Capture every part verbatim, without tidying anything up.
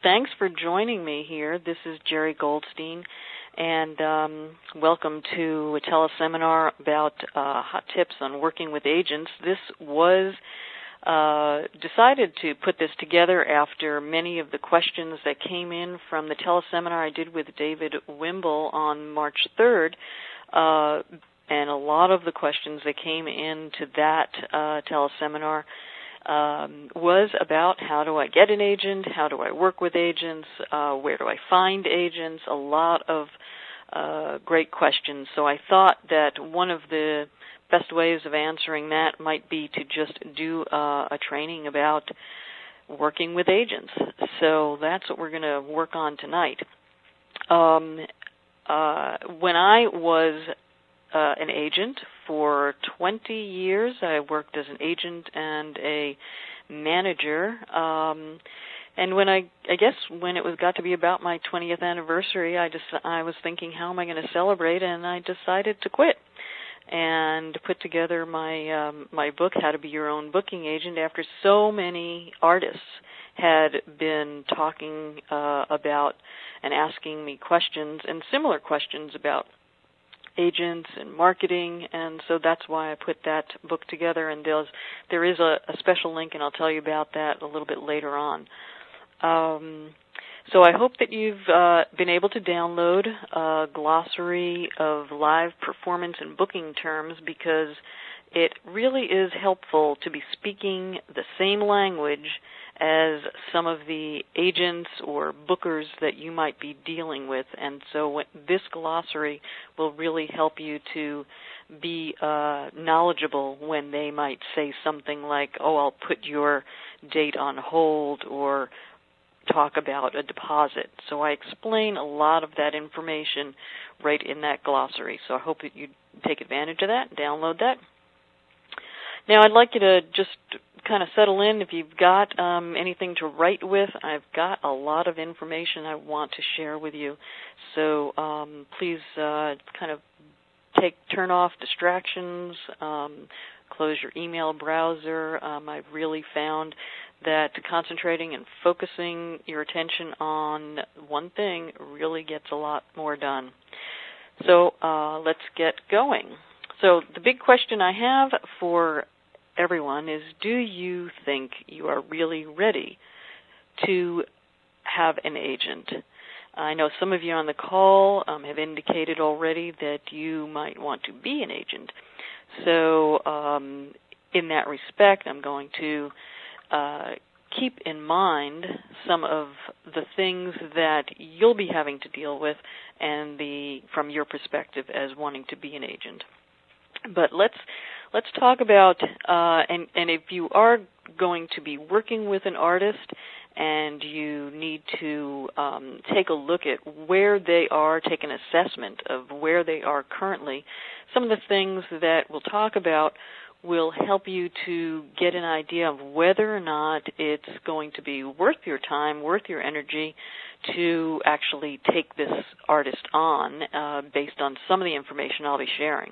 thanks for joining me here. This is Jerry Goldstein, and um, welcome to a teleseminar about uh, hot tips on working with agents. This was uh, decided to put this together after many of the questions that came in from the teleseminar I did with David Wimble on March third, uh, and a lot of the questions that came into that uh, teleseminar Um, was about how do I get an agent, how do I work with agents, uh, where do I find agents, a lot of uh, great questions. So I thought that one of the best ways of answering that might be to just do uh, a training about working with agents. So that's what we're going to work on tonight. Um, uh, when I was Uh, an agent for twenty years. I worked as an agent and a manager. Um, and when I, I guess when it was got to be about my twentieth anniversary, I just I was thinking, how am I going to celebrate? And I decided to quit and put together my um, my book, How to Be Your Own Booking Agent, after so many artists had been talking uh, about and asking me questions and similar questions about agents and marketing, and so that's why I put that book together, and there's, there is a, a special link, and I'll tell you about that a little bit later on. Um, so I hope that you've uh, been able to download a glossary of live performance and booking terms, because it really is helpful to be speaking the same language as some of the agents or bookers that you might be dealing with. And so what, this glossary will really help you to be uh, knowledgeable when they might say something like, oh, I'll put your date on hold, or talk about a deposit. So I explain a lot of that information right in that glossary. So I hope that you take advantage of that, download that. Now I'd like you to just kind of settle in. If you've got um, anything to write with, I've got a lot of information I want to share with you. So um, please uh, kind of take turn off distractions, um, close your email browser. Um, I've really found that concentrating and focusing your attention on one thing really gets a lot more done. So uh, let's get going. So the big question I have for everyone is, do you think you are really ready to have an agent? I know some of you on the call um, have indicated already that you might want to be an agent. So um, in that respect, I'm going to uh, keep in mind some of the things that you'll be having to deal with, and the from your perspective as wanting to be an agent. But let's let's talk about, uh, and, and if you are going to be working with an artist and you need to um, take a look at where they are, take an assessment of where they are currently, some of the things that we'll talk about will help you to get an idea of whether or not it's going to be worth your time, worth your energy to actually take this artist on uh, based on some of the information I'll be sharing.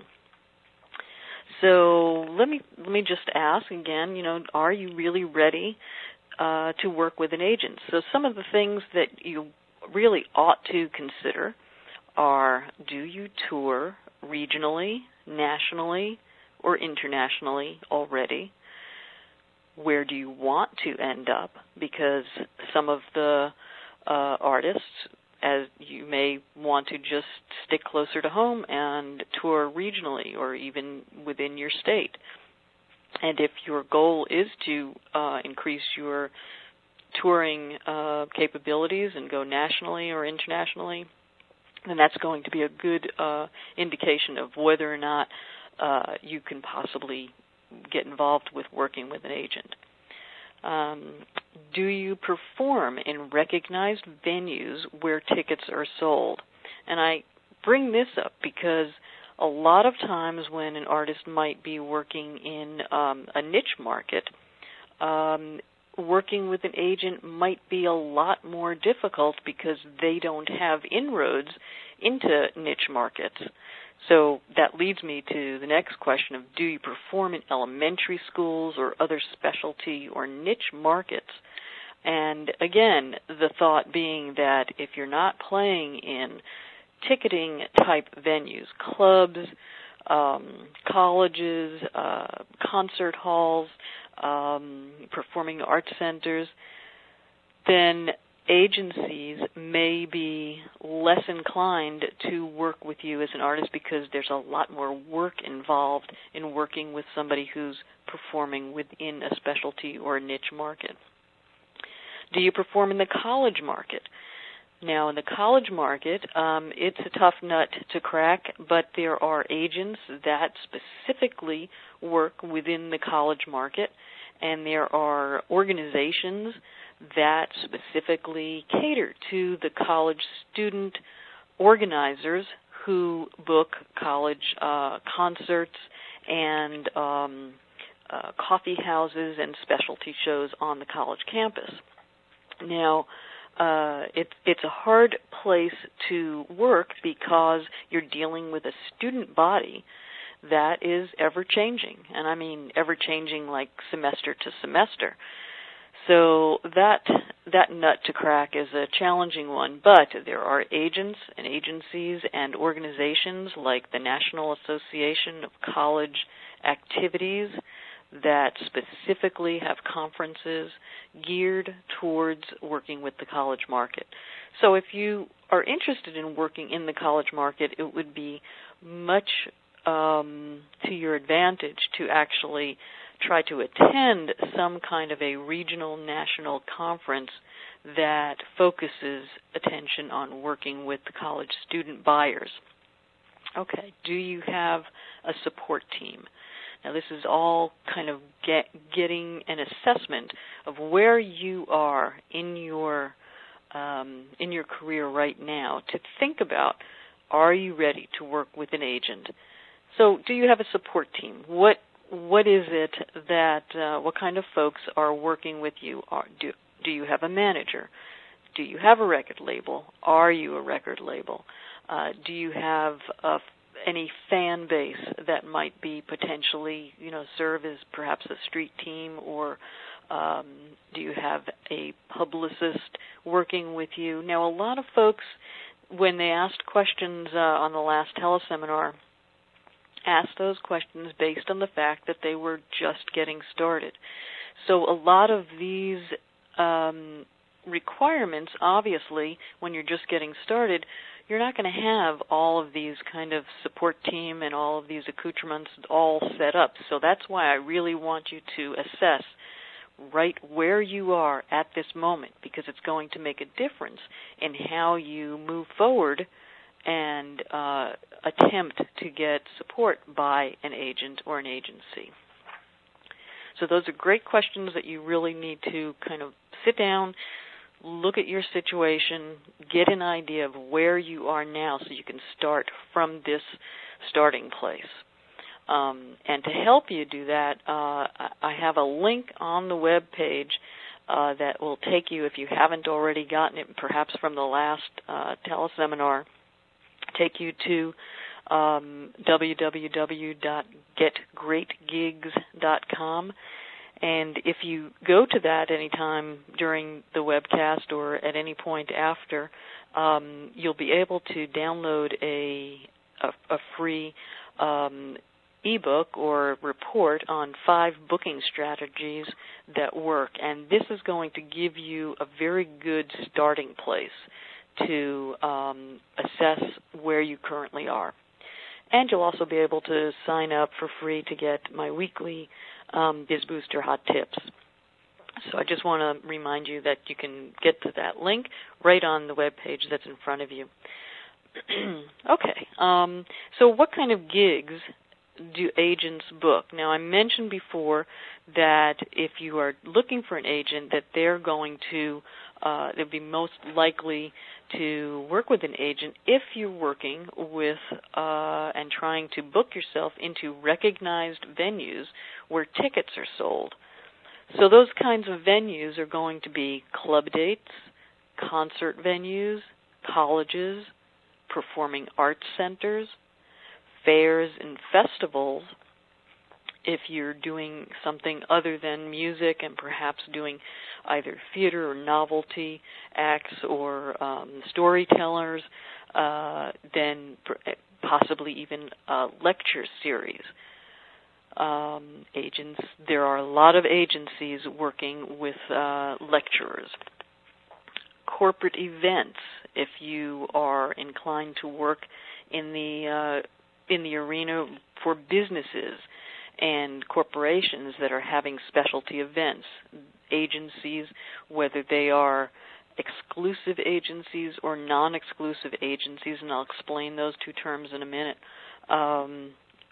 So let me let me just ask again, you know, are you really ready uh, to work with an agent? So some of the things that you really ought to consider are, do you tour regionally, nationally, or internationally already? Where do you want to end up? Because some of the uh, artists, as you may want to just stick closer to home and tour regionally or even within your state. And if your goal is to uh, increase your touring uh, capabilities and go nationally or internationally, then that's going to be a good uh, indication of whether or not uh, you can possibly get involved with working with an agent. Um, do you perform in recognized venues where tickets are sold? And I bring this up because a lot of times when an artist might be working in um, a niche market, um, working with an agent might be a lot more difficult because they don't have inroads into niche markets. So that leads me to the next question of, do you perform in elementary schools or other specialty or niche markets? And again, the thought being that if you're not playing in ticketing type venues, clubs, um, colleges, uh, concert halls, um, performing arts centers, then agencies may be less inclined to work with you as an artist because there's a lot more work involved in working with somebody who's performing within a specialty or a niche market. Do you perform in the college market? Now, in the college market, um, it's a tough nut to crack, but there are agents that specifically work within the college market, and there are organizations that specifically cater to the college student organizers who book college uh, concerts and um, uh, coffee houses and specialty shows on the college campus. Now, uh, it, it's a hard place to work because you're dealing with a student body that is ever-changing, and I mean ever-changing like semester to semester. So that that nut to crack is a challenging one, but there are agents and agencies and organizations like the National Association of College Activities that specifically have conferences geared towards working with the college market. So if you are interested in working in the college market, it would be much um, to your advantage to actually try to attend some kind of a regional national conference that focuses attention on working with the college student buyers. Okay, do you have a support team? Now, this is all kind of get, getting an assessment of where you are in your um, in your career right now to think about, are you ready to work with an agent? So, do you have a support team? What What is it that, uh, what kind of folks are working with you? Are, do, do you have a manager? Do you have a record label? Are you a record label? Uh, do you have a, any fan base that might be potentially, you know, serve as perhaps a street team, or um, do you have a publicist working with you? Now, a lot of folks, when they asked questions uh, on the last teleseminar, asked those questions based on the fact that they were just getting started. So a lot of these um, requirements, obviously, when you're just getting started, you're not going to have all of these kind of support team and all of these accoutrements all set up. So that's why I really want you to assess right where you are at this moment, because it's going to make a difference in how you move forward and uh, attempt to get support by an agent or an agency. So those are great questions that you really need to kind of sit down, look at your situation, get an idea of where you are now so you can start from this starting place. Um, and to help you do that, uh, I have a link on the web page uh, that will take you, if you haven't already gotten it, perhaps from the last uh, teleseminar, take you to um, w w w dot get great gigs dot com. And if you go to that anytime during the webcast or at any point after, um, you'll be able to download a, a, a free um, ebook or report on five booking strategies that work. And this is going to give you a very good starting place to um, assess where you currently are. And you'll also be able to sign up for free to get my weekly um, BizBooster Hot Tips. So I just want to remind you that you can get to that link right on the web page that's in front of you. Okay, um, so what kind of gigs do agents book? Now, I mentioned before that if you are looking for an agent, that they're going to, uh, they'll be most likely to work with an agent if you're working with uh, and trying to book yourself into recognized venues where tickets are sold. So those kinds of venues are going to be club dates, concert venues, colleges, performing arts centers, fairs and festivals. If you're doing something other than music and perhaps doing either theater or novelty acts or um, storytellers, uh, then possibly even a lecture series. Um, agents, there are a lot of agencies working with uh, lecturers. Corporate events, if you are inclined to work in the uh, in the arena for businesses and corporations that are having specialty events, agencies, whether they are exclusive agencies or non-exclusive agencies, and I'll explain those two terms in a minute, um,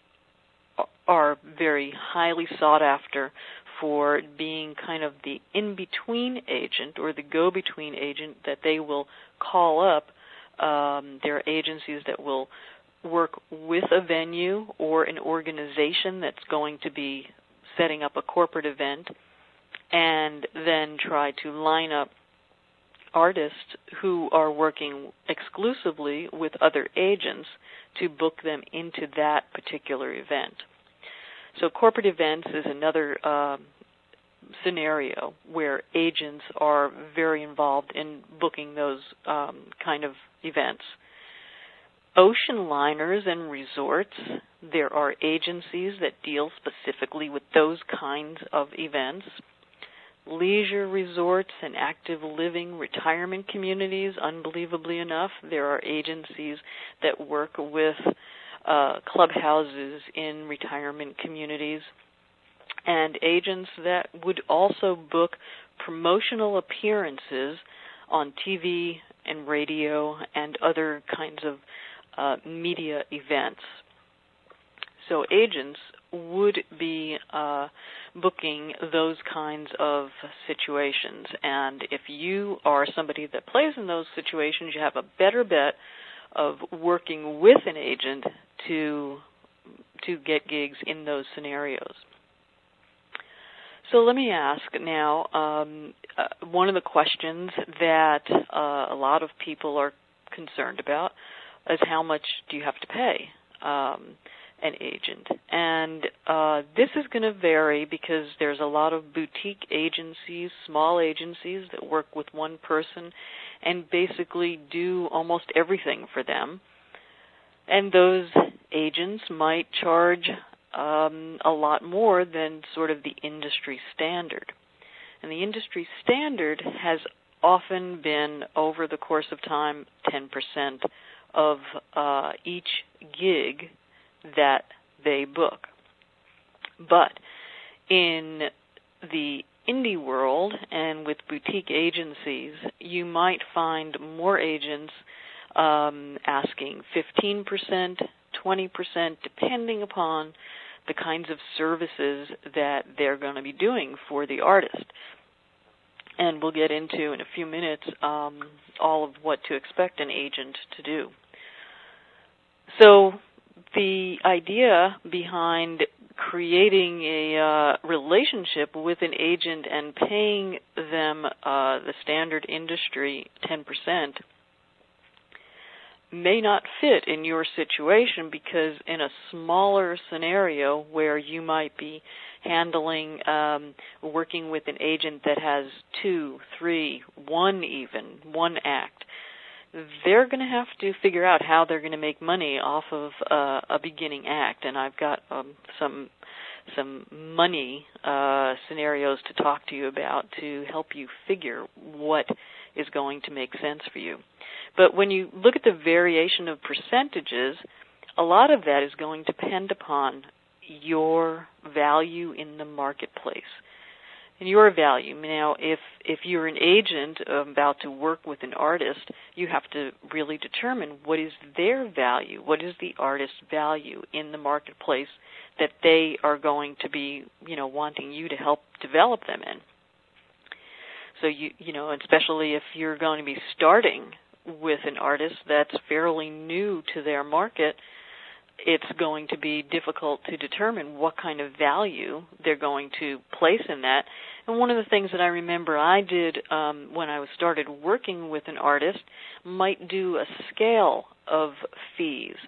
are very highly sought after for being kind of the in-between agent or the go-between agent that they will call up. Um, there are agencies that will work with a venue or an organization that's going to be setting up a corporate event and then try to line up artists who are working exclusively with other agents to book them into that particular event. So corporate events is another um, scenario where agents are very involved in booking those um, kind of events. Ocean liners and resorts, there are agencies that deal specifically with those kinds of events. Leisure resorts and active living retirement communities, unbelievably enough, there are agencies that work with uh, clubhouses in retirement communities, and agents that would also book promotional appearances on T V and radio and other kinds of uh, media events. So agents would be uh, booking those kinds of situations, and if you are somebody that plays in those situations, you have a better bet of working with an agent to to get gigs in those scenarios. So let me ask now, um, uh, one of the questions that uh, a lot of people are concerned about is how much do you have to pay um, an agent? And uh, this is going to vary because there's a lot of boutique agencies, small agencies that work with one person and basically do almost everything for them. And those agents might charge um, a lot more than sort of the industry standard. And the industry standard has often been, over the course of time, ten percent of uh, each gig that they book. But in the indie world and with boutique agencies, you might find more agents um, asking fifteen percent, twenty percent, depending upon the kinds of services that they're going to be doing for the artist. And we'll get into in a few minutes um, all of what to expect an agent to do. So the idea behind creating a uh, relationship with an agent and paying them uh, the standard industry ten percent may not fit in your situation, because in a smaller scenario where you might be handling, um, working with an agent that has two, three, one even, one act, they're going to have to figure out how they're going to make money off of uh, a beginning act. And I've got um, some some money uh, scenarios to talk to you about to help you figure what is going to make sense for you. But when you look at the variation of percentages, a lot of that is going to depend upon your value in the marketplace. And your value. Now, if if you're an agent about to work with an artist, you have to really determine what is their value, what is the artist's value in the marketplace that they are going to be, you know, wanting you to help develop them in. So you you know, especially if you're going to be starting with an artist that's fairly new to their market, it's going to be difficult to determine what kind of value they're going to place in that. And one of the things that I remember I did um, when I started working with an artist might do a scale of fees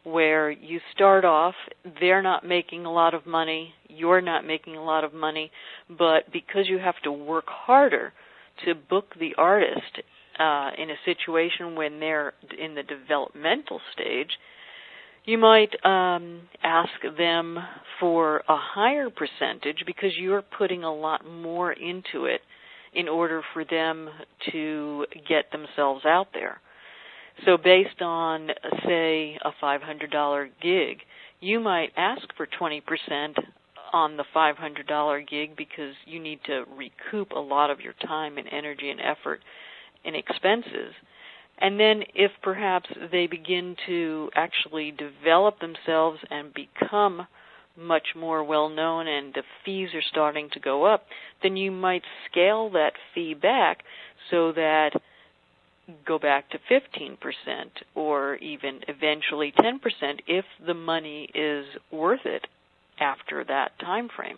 where you start off, they're not making a lot of money, you're not making a lot of money, but because you have to work harder to book the artist uh, in a situation when they're in the developmental stage, you might um, ask them for a higher percentage because you're putting a lot more into it in order for them to get themselves out there. So based on, say, a five hundred dollars gig, you might ask for twenty percent on the five hundred dollars gig because you need to recoup a lot of your time and energy and effort and expenses. And then if perhaps they begin to actually develop themselves and become much more well-known and the fees are starting to go up, then you might scale that fee back so that go back to fifteen percent or even eventually ten percent if the money is worth it after that time frame.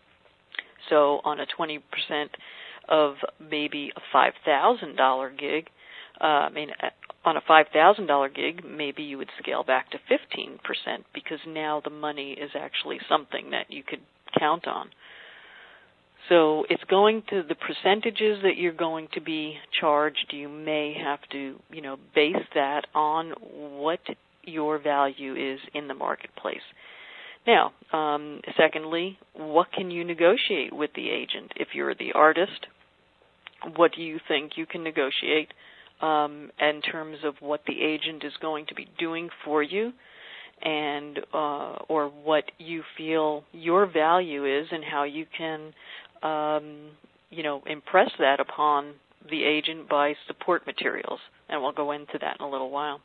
So on a twenty percent of maybe a five thousand dollars gig, Uh, I mean, on a five thousand dollars gig, maybe you would scale back to fifteen percent because now the money is actually something that you could count on. So it's going to the percentages that you're going to be charged. You may have to, you know, base that on what your value is in the marketplace. Now, um, secondly, what can you negotiate with the agent? If you're the artist, what do you think you can negotiate um, in terms of what the agent is going to be doing for you, and uh, or what you feel your value is, and how you can, um, you know, impress that upon the agent by support materials. And we'll go into that in a little while.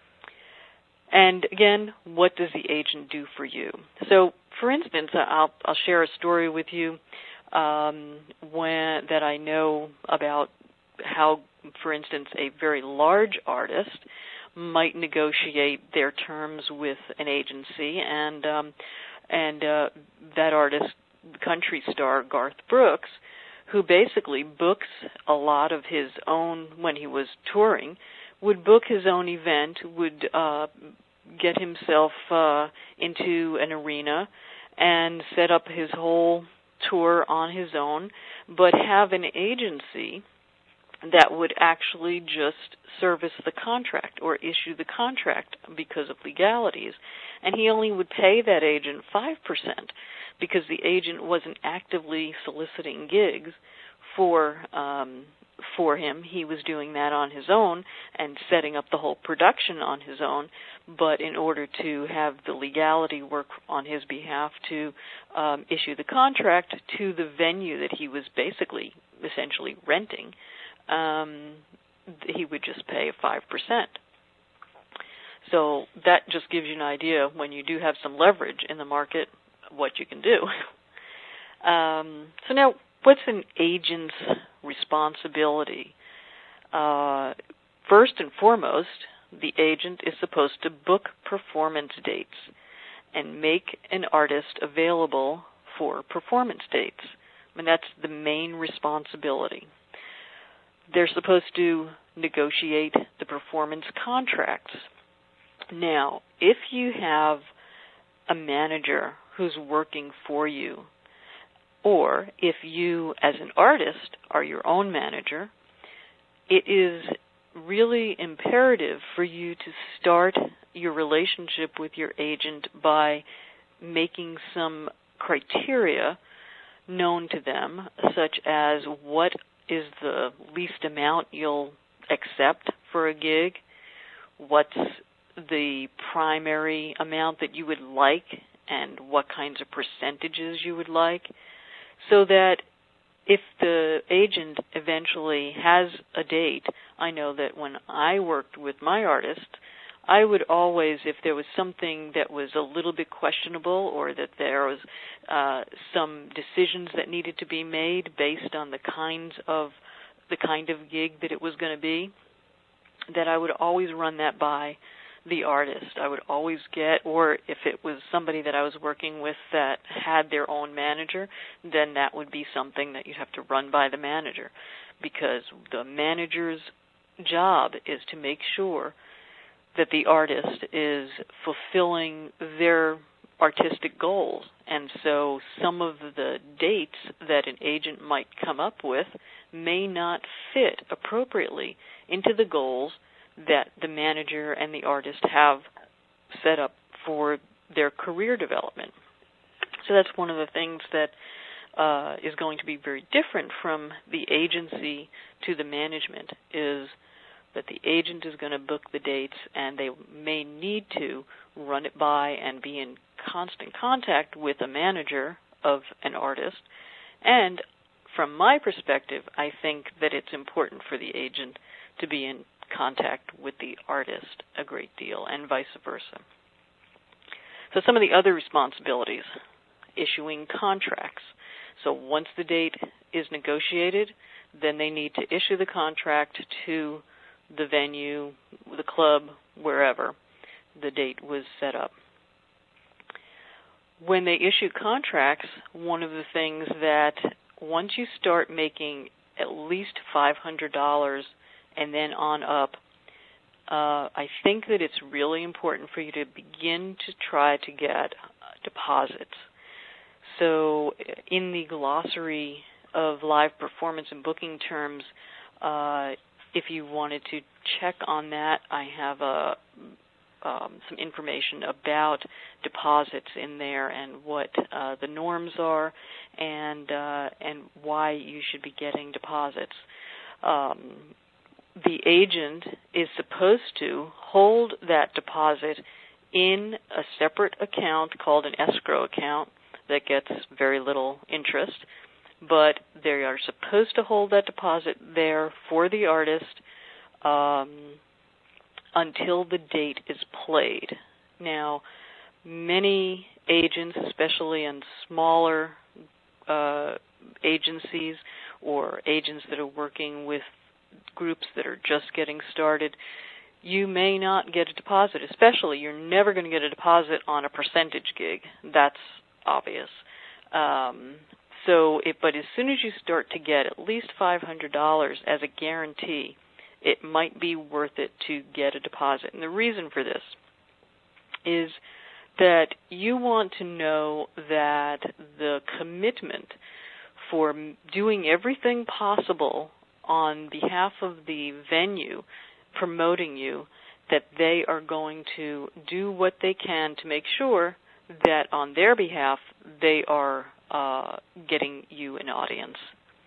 And again, what does the agent do for you? So, for instance, I'll, I'll share a story with you um, when that I know about how, for instance, a very large artist might negotiate their terms with an agency, and um, and uh, that artist, country star Garth Brooks, who basically books a lot of his own when he was touring, would book his own event, would uh, get himself uh, into an arena and set up his whole tour on his own, but have an agency that would actually just service the contract or issue the contract because of legalities. And he only would pay that agent five percent because the agent wasn't actively soliciting gigs for um, for him. He was doing that on his own and setting up the whole production on his own. But in order to have the legality work on his behalf to um, issue the contract to the venue that he was basically essentially renting, um, he would just pay five percent. So that just gives you an idea, when you do have some leverage in the market, what you can do. um, so now, what's an agent's responsibility? Uh, first and foremost, the agent is supposed to book performance dates and make an artist available for performance dates. I mean, that's the main responsibility. They're supposed to negotiate the performance contracts. Now, if you have a manager who's working for you, or if you, as an artist, are your own manager, it is really imperative for you to start your relationship with your agent by making some criteria known to them, such as what is the least amount you'll accept for a gig, what's the primary amount that you would like, and what kinds of percentages you would like, so that if the agent eventually has a date, I know that when I worked with my artists, I would always, if there was something that was a little bit questionable, or that there was uh, some decisions that needed to be made based on the kinds of the kind of gig that it was going to be, that I would always run that by the artist. I would always get, or if it was somebody that I was working with that had their own manager, then that would be something that you'd have to run by the manager, because the manager's job is to make sure that the artist is fulfilling their artistic goals. And so some of the dates that an agent might come up with may not fit appropriately into the goals that the manager and the artist have set up for their career development. So that's one of the things that uh, is going to be very different from the agency to the management, is that the agent is going to book the dates, and they may need to run it by and be in constant contact with a manager of an artist. And from my perspective, I think that it's important for the agent to be in contact with the artist a great deal, and vice versa. So some of the other responsibilities: issuing contracts. So once the date is negotiated, then they need to issue the contract to the venue, the club, wherever the date was set up. When they issue contracts, one of the things that once you start making at least five hundred dollars and then on up, uh, I think that it's really important for you to begin to try to get deposits. So in the glossary of live performance and booking terms, uh, if you wanted to check on that, I have a, um, some information about deposits in there and what uh, the norms are, and uh, and why you should be getting deposits. Um, the agent is supposed to hold that deposit in a separate account called an escrow account that gets very little interest, but they are supposed to hold that deposit there for the artist um, until the date is played. Now, many agents, especially in smaller uh, agencies or agents that are working with groups that are just getting started, you may not get a deposit. Especially, you're never going to get a deposit on a percentage gig. That's obvious. Um, so, it, but as soon as you start to get at least five hundred dollars as a guarantee, it might be worth it to get a deposit. And the reason for this is that you want to know that the commitment for doing everything possible on behalf of the venue promoting you, that they are going to do what they can to make sure that on their behalf they are uh, getting you an audience.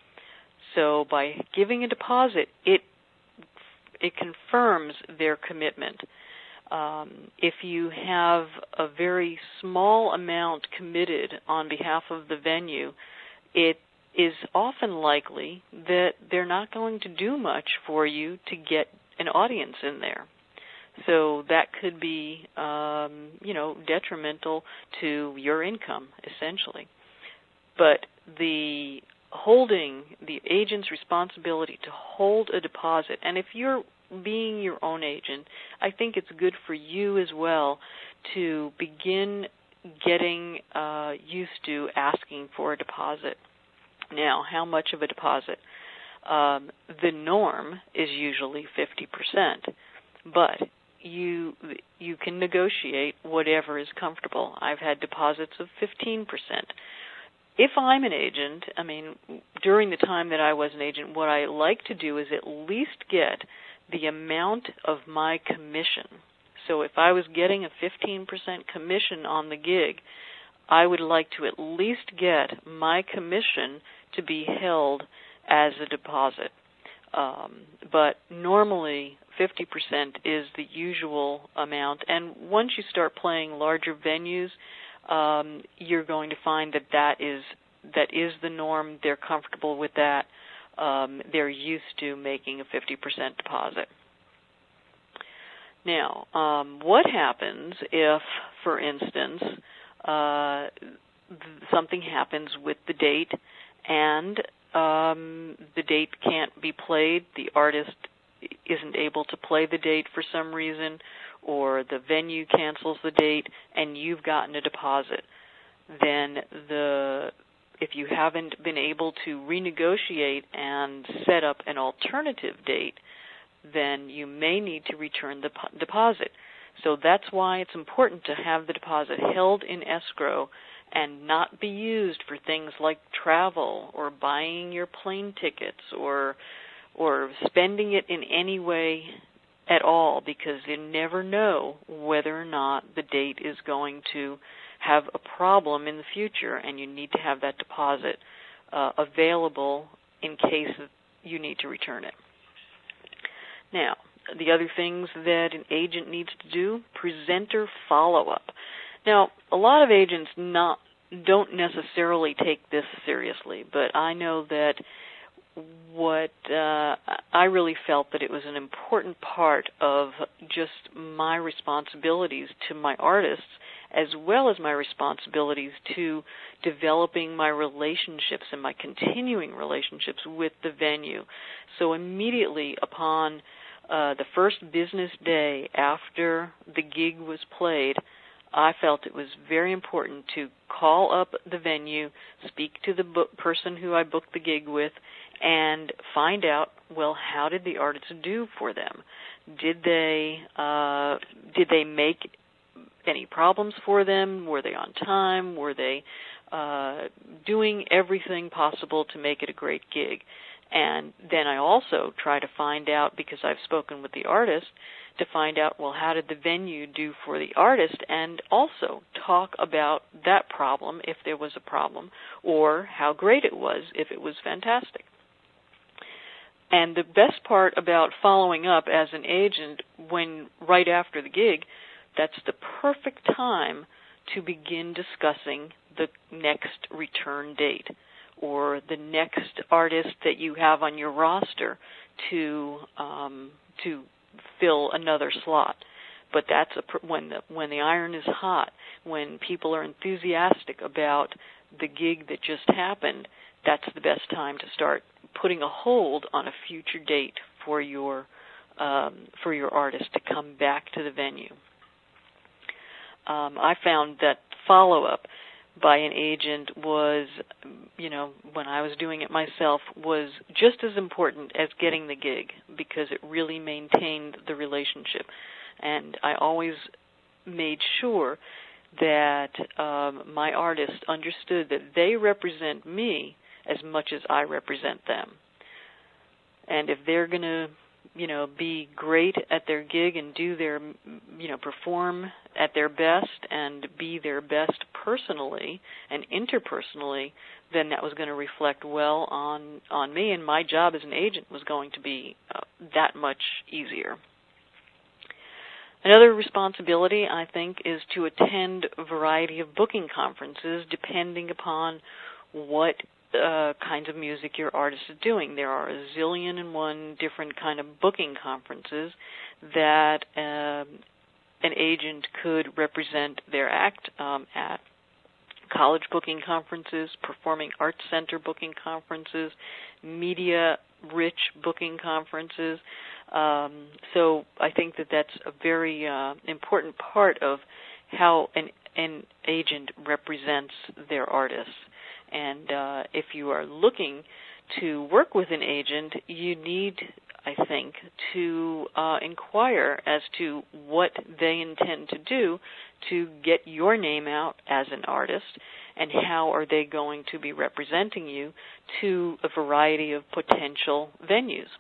So by giving a deposit, it it confirms their commitment. Um, if you have a very small amount committed on behalf of the venue, it is often likely that they're not going to do much for you to get an audience in there. So that could be, um, you know, detrimental to your income, essentially. But the holding, the agent's responsibility to hold a deposit, and if you're being your own agent, I think it's good for you as well to begin getting uh, used to asking for a deposit. Now, how much of a deposit? Um, the norm is usually fifty percent, but you you can negotiate whatever is comfortable. I've had deposits of fifteen percent. If I'm an agent, I mean, during the time that I was an agent, what I like to do is at least get the amount of my commission. So if I was getting a fifteen percent commission on the gig, I would like to at least get my commission to be held as a deposit. Um, but normally fifty percent is the usual amount, and once you start playing larger venues, um, you're going to find that that is, that is the norm. They're comfortable with that. Um, they're used to making a fifty percent deposit. Now, um, what happens if, for instance, uh, something happens with the date and um, the date can't be played, the artist isn't able to play the date for some reason, or the venue cancels the date and you've gotten a deposit? Then the if you haven't been able to renegotiate and set up an alternative date, then you may need to return the p- deposit. So that's why it's important to have the deposit held in escrow and not be used for things like travel or buying your plane tickets or or spending it in any way at all, because you never know whether or not the date is going to have a problem in the future, and you need to have that deposit uh, available in case you need to return it. Now, the other things that an agent needs to do, presenter follow-up. Now, a lot of agents not don't necessarily take this seriously, but I know that what uh, I really felt that it was an important part of just my responsibilities to my artists, as well as my responsibilities to developing my relationships and my continuing relationships with the venue. So immediately upon uh, the first business day after the gig was played, I felt it was very important to call up the venue, speak to the book person who I booked the gig with, and find out, well, how did the artist do for them? Did they uh, did they make any problems for them? Were they on time? Were they uh, doing everything possible to make it a great gig? And then I also try to find out, because I've spoken with the artist, to find out, well, how did the venue do for the artist, and also talk about that problem if there was a problem, or how great it was if it was fantastic. And the best part about following up as an agent, when right after the gig, that's the perfect time to begin discussing the next return date or the next artist that you have on your roster to um, to fill another slot. But that's a, when the when the iron is hot, when people are enthusiastic about the gig that just happened. That's the best time to start putting a hold on a future date for your um, for your artist to come back to the venue. Um, I found that follow-up by an agent was, you know, when I was doing it myself, was just as important as getting the gig, because it really maintained the relationship. And I always made sure that um, my artists understood that they represent me as much as I represent them. And if they're going to, you know, be great at their gig and do their, you know, perform at their best and be their best personally and interpersonally, then that was going to reflect well on, on me, and my job as an agent was going to be uh, that much easier. Another responsibility, I think, is to attend a variety of booking conferences depending upon what uh, kinds of music your artist is doing. There are a zillion and one different kind of booking conferences that um, an agent could represent their act um, at. College booking conferences, performing arts center booking conferences, media-rich booking conferences. Um, so I think that that's a very uh, important part of how an, an agent represents their artists. And uh, if you are looking to work with an agent, you need, I think, to uh, inquire as to what they intend to do to get your name out as an artist, and how are they going to be representing you to a variety of potential venues.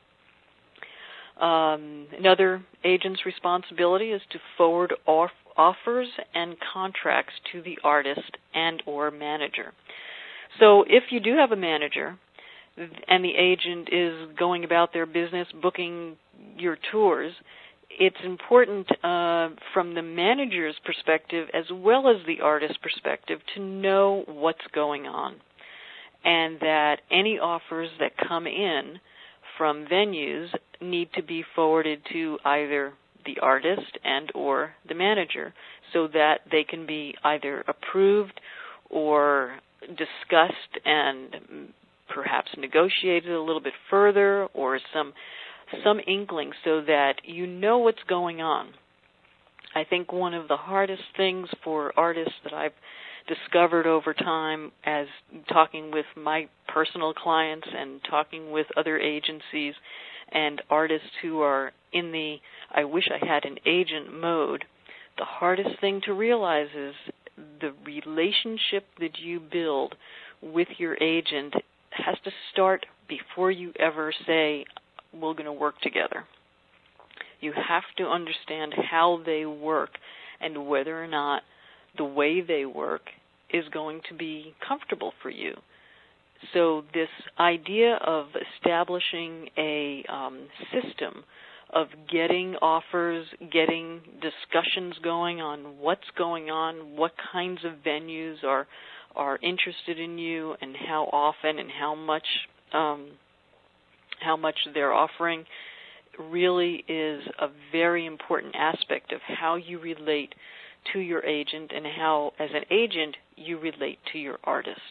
Um, another agent's responsibility is to forward off offers and contracts to the artist and or manager. So if you do have a manager and the agent is going about their business booking your tours, it's important uh, from the manager's perspective as well as the artist's perspective to know what's going on, and that any offers that come in from venues need to be forwarded to either the artist and or the manager so that they can be either approved or discussed and perhaps negotiated a little bit further, or some some inkling so that you know what's going on. I think one of the hardest things for artists that I've discovered over time, as talking with my personal clients and talking with other agencies and artists who are in the I wish I had an agent mode, the hardest thing to realize is the relationship that you build with your agent has to start before you ever say, we're going to work together. You have to understand how they work and whether or not the way they work is going to be comfortable for you. So this idea of establishing a um, system of getting offers, getting discussions going on what's going on, what kinds of venues are are interested in you, and how often and how much um, how much they're offering, really is a very important aspect of how you relate to your agent and how, as an agent, you relate to your artist.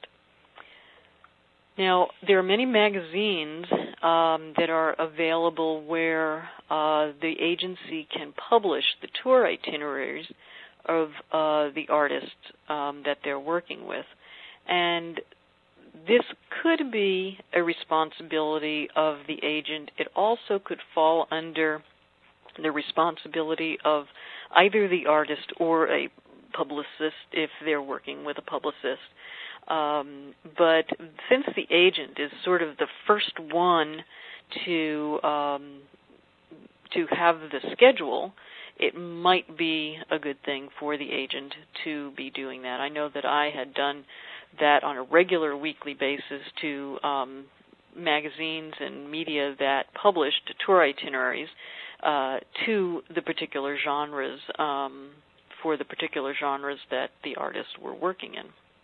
Now, there are many magazines um, that are available where uh, the agency can publish the tour itineraries of uh, the artists um, that they're working with. And this could be a responsibility of the agent. It also could fall under the responsibility of either the artist or a publicist if they're working with a publicist. Um, but since the agent is sort of the first one to um, to have the schedule, it might be a good thing for the agent to be doing that. I know that I had done that on a regular weekly basis to um, magazines and media that published tour itineraries uh, to the particular genres, um, for the particular genres that the artists were working in.